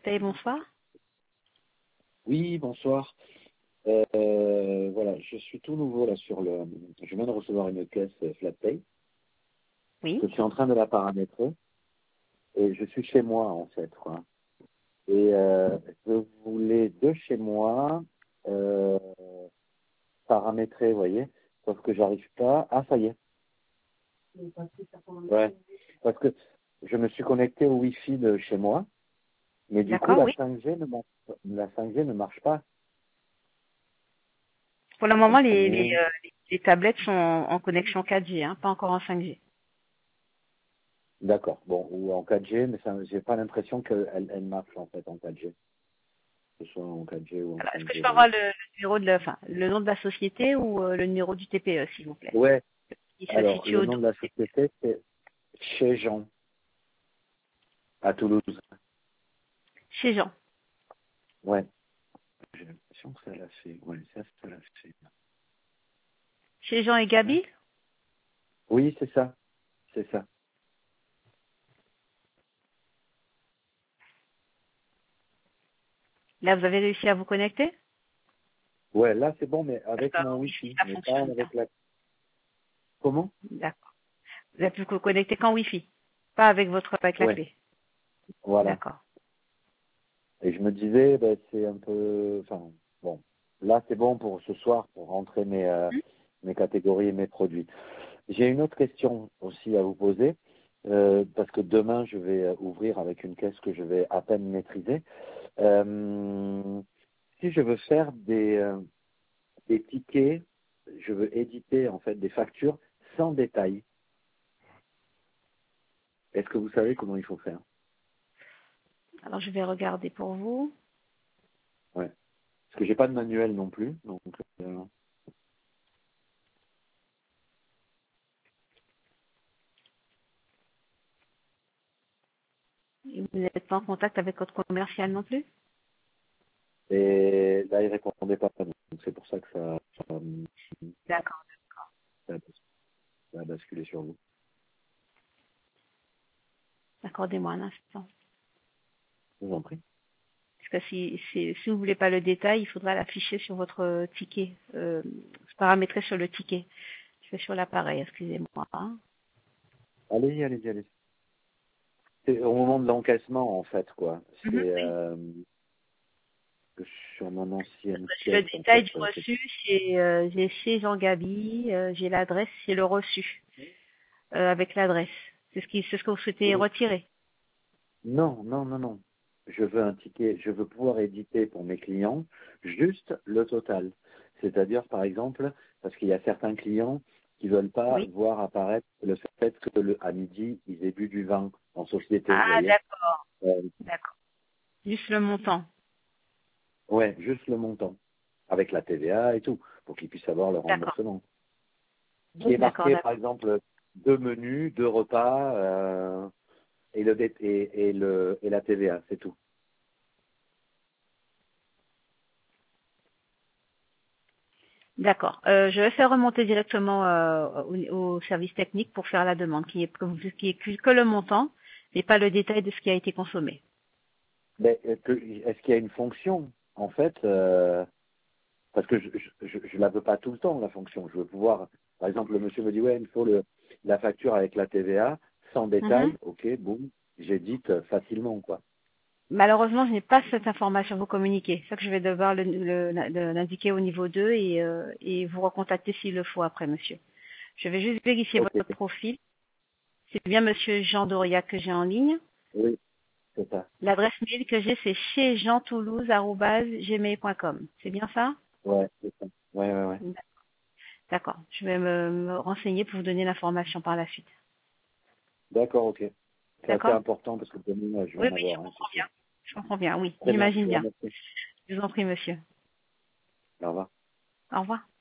Flatpay, bonsoir. Oui, bonsoir. Voilà, je suis tout nouveau là sur le. Je viens de recevoir une caisse Flatpay. Oui. Je suis en train de la paramétrer et je suis chez moi en fait, quoi. Et je voulais de chez moi paramétrer, vous voyez, sauf que j'arrive pas. Ah, ça y est. Ouais, parce que je me suis connecté au Wi-Fi de chez moi, mais du coup D'accord, la oui. 5G la 5G ne marche pas. Pour le Vous moment, comprenez? les tablettes sont en connexion 4G, hein, pas encore en 5G. D'accord. Bon, ou en 4G, mais ça, j'ai pas l'impression qu'elle marche en fait en 4G. Que ce soit en 4G ou en Alors, est-ce que je 5G, peux vous voyez. avoir le numéro le nom de la société ou le numéro du TPE, s'il vous plaît? Ouais. Il se Alors, situe le au nom de la société, c'est Chez Jean, à Toulouse. chez Jean. Ouais. J'ai l'impression que ça l'a fait. Ouais, ça l'a fait. Chez Jean et Ouais. Gabi? Oui, c'est ça. C'est ça. Là, vous avez réussi à vous connecter? Ouais, là, c'est bon, mais Parce avec que mon Wi-Fi, Wi-Fi, ça mais pas fonctionne bien. avec la. Comment? D'accord. Vous avez pu vous connecter qu'en Wi-Fi, pas avec la Ouais. clé. Voilà. D'accord. Et je me disais, ben, c'est un peu. Enfin, bon. Là, c'est bon pour ce soir, pour rentrer mes catégories et mes produits. J'ai une autre question aussi à vous poser, parce que demain, je vais ouvrir avec une caisse que je vais à peine maîtriser. Si je veux faire des tickets, je veux éditer en fait des factures sans détail, est-ce que vous savez comment il faut faire? Alors, je vais regarder pour vous. Ouais. Parce que j'ai pas de manuel non plus, donc Et vous n'êtes pas en contact avec votre commercial non plus? et là il répondait pas, donc c'est pour ça que D'accord. ça a ça a basculé sur vous. Accordez-moi un instant. Je vous en prie. Parce que si vous voulez pas le détail, il faudra l'afficher sur votre ticket, paramétrer sur le ticket. Je vais sur l'appareil, excusez-moi, hein. Allez-y, allez-y, allez-y. C'est au moment de l'encaissement en fait quoi. Mhm, C'est oui. sur mon ancienne J'ai le caisse en détail fait. du reçu, j'ai chez Jean Gabi, j'ai l'adresse, c'est le reçu, avec l'adresse. C'est ce que vous souhaitez retirer. Non, non, non, non. Je veux un ticket, je veux pouvoir éditer pour mes clients juste le total. C'est-à-dire, par exemple, parce qu'il y a certains clients qui veulent pas Oui. voir apparaître le fait que à midi, ils aient bu du vin en société, vous Ah, voyez. d'accord, Euh, d'accord. Juste le montant. ouais, juste le montant, avec la TVA et tout, pour qu'ils puissent avoir le D'accord, remboursement. Qui est d'accord, marqué, par d'accord. exemple, 2 menus, 2 repas, et la TVA, c'est tout. D'accord. Je vais faire remonter directement au service technique pour faire la demande, qui est que le montant, mais pas le détail de ce qui a été consommé. Mais est-ce qu'il y a une fonction, en fait, parce que je la veux pas tout le temps, la fonction. Je veux pouvoir, par exemple, le monsieur me dit, ouais, il faut la facture avec la TVA, sans Mhm. détail, ok, boum, j'édite facilement, quoi. Malheureusement, je n'ai pas cette information à vous communiquer. C'est ça que je vais devoir l'indiquer au niveau 2 et vous recontacter s'il le faut après, monsieur. Je vais juste vérifier Ok, votre profil. C'est bien monsieur Jean Doria que j'ai en ligne. oui, c'est ça. L'adresse mail que j'ai, c'est chez jeantoulouse@gmail.com. C'est bien ça? Ouais, c'est ça. Ouais, ouais, ouais. D'accord. Je vais me renseigner pour vous donner l'information par la suite. D'accord, ok. C'est assez D'accord? important parce que demain, je vais Oui, en oui, je avoir un, c'est comprends bien. sûr. Je comprends bien, oui. Très bien, je J'imagine vous bien. remercie. Je vous en prie, monsieur. Au revoir. Au revoir.